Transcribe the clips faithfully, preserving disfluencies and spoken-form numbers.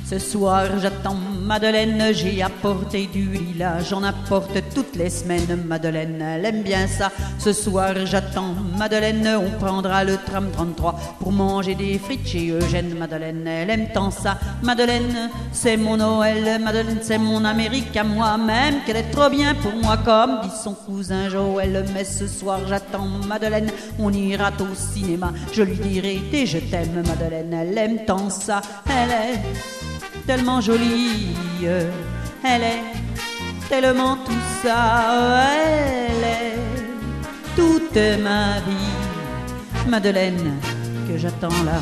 Ce soir j'attends Madeleine, j'ai apporté du lilas, j'en apporte toutes les semaines. Madeleine, elle aime bien ça. Ce soir j'attends Madeleine, on prendra le tram trente-trois pour manger des frites chez Eugène. Madeleine, elle aime tant ça. Madeleine, c'est mon Noël. Madeleine, c'est mon Amérique à moi, même qu'elle est trop bien pour moi, comme dit son cousin Joël. Mais ce soir j'attends Madeleine, on ira au cinéma, je lui dirai des je t'aime. Madeleine, elle aime tant ça. Elle est tellement jolie, elle est tellement tout ça, elle est toute ma vie, Madeleine que j'attends là.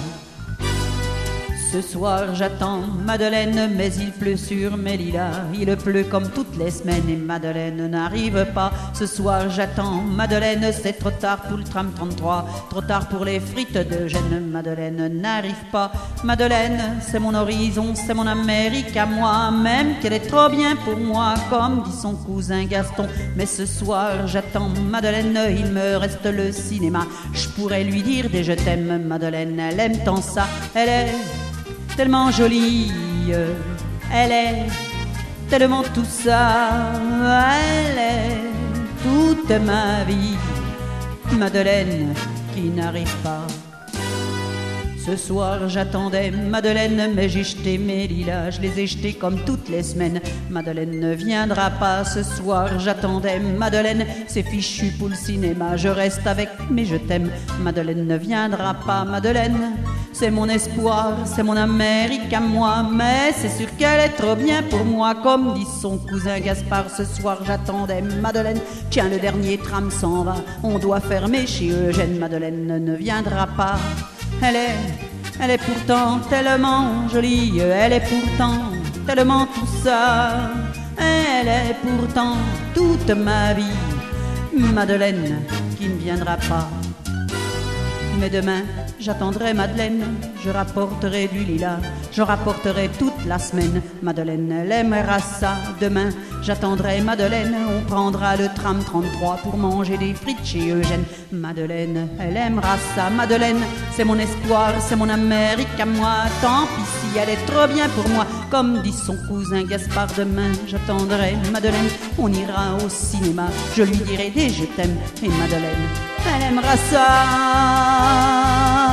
Ce soir j'attends Madeleine, mais il pleut sur mes lilas. Il pleut comme toutes les semaines et Madeleine n'arrive pas. Ce soir j'attends Madeleine, c'est trop tard pour le tram trente-trois, trop tard pour les frites d'Eugène. Madeleine n'arrive pas. Madeleine, c'est mon horizon, c'est mon Amérique à moi, même qu'elle est trop bien pour moi, comme dit son cousin Gaston. Mais ce soir j'attends Madeleine, il me reste le cinéma. Je pourrais lui dire des je t'aime. Madeleine, elle aime tant ça. Elle est tellement jolie, elle est tellement tout ça, elle est toute ma vie, Madeleine qui n'arrive pas. Ce soir j'attendais Madeleine, mais j'ai jeté mes lilas, je les ai jetés comme toutes les semaines. Madeleine ne viendra pas. Ce soir j'attendais Madeleine, c'est fichu pour le cinéma, je reste avec mais je t'aime. Madeleine ne viendra pas. Madeleine, c'est mon espoir, c'est mon Amérique à moi, mais c'est sûr qu'elle est trop bien pour moi, comme dit son cousin Gaspard. Ce soir j'attendais Madeleine, tiens le dernier tram s'en va, on doit fermer chez Eugène. Madeleine ne viendra pas. Elle est, elle est pourtant tellement jolie, elle est pourtant tellement tout ça, elle est pourtant toute ma vie, Madeleine qui ne viendra pas. Mais demain j'attendrai Madeleine, je rapporterai du lilas, je rapporterai toute la semaine. Madeleine, elle aimera ça. Demain j'attendrai Madeleine, on prendra le tram trente-trois pour manger des frites chez Eugène. Madeleine, elle aimera ça. Madeleine, c'est mon espoir, c'est mon Amérique à moi, tant pis si elle est trop bien pour moi, comme dit son cousin Gaspard. Demain j'attendrai Madeleine, on ira au cinéma, je lui dirai des je t'aime. Et Madeleine, elle aimera ça.